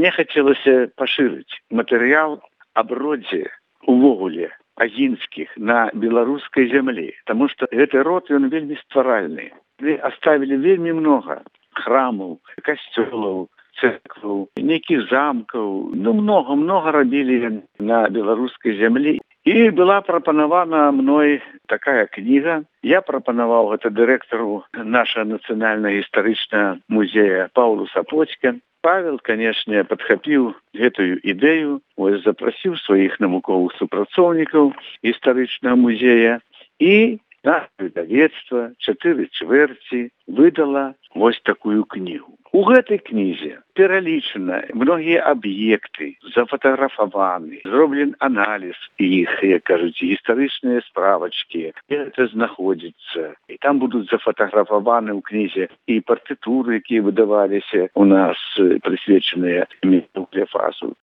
Мне хацелася пашырыць матэрыял аб родзе увогуле агінскіх на беларускай зямлі, таму што гэты род ён вельмі стваральны. Аставілі вельмі многа храмаў, касцёлаў, церкваў, нейкіх замкаў, многа рабілі на беларускай зямлі. І была прапанавана мной такая кніга. Я прапанаваў гэта дырэктару нашага нацыянальна-гістарычнага музея Паўлу Сапоцьке. Павел, канешне, падхапіў гэтую ідэю, запрасіў сваіх навуковых супрацоўнікаў гістарычнага музея і наше выдавецтва 4 чвэрці выдала вось такую кнігу. У гэтай кнізе пералічаны многія аб'екты, зафатаграфаваны, зроблены аналіз іх, як кажуць, гістарычныя справачкі, гэта знаходзіцца. І там будуць зафатаграфаваны ў кнізе і партытуры, якія выдаваліся у нас, прысвечаныя Эмілю Клефасу.